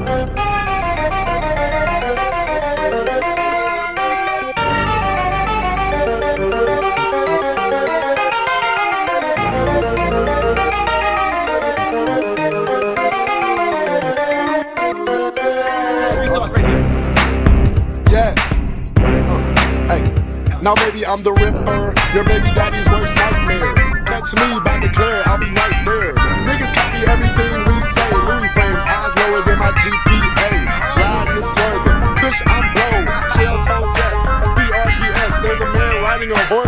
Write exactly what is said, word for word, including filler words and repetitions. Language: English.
Now baby, I'm the Ripper, your baby daddy's worst nightmare. Catch me by the clear, I'll be right there. Niggas copy everything we say. Louis frames, eyes lower than my G P A. Riding and swerving, push I'm blown. Shell toes, yes, B R P S. There's a man riding a horse.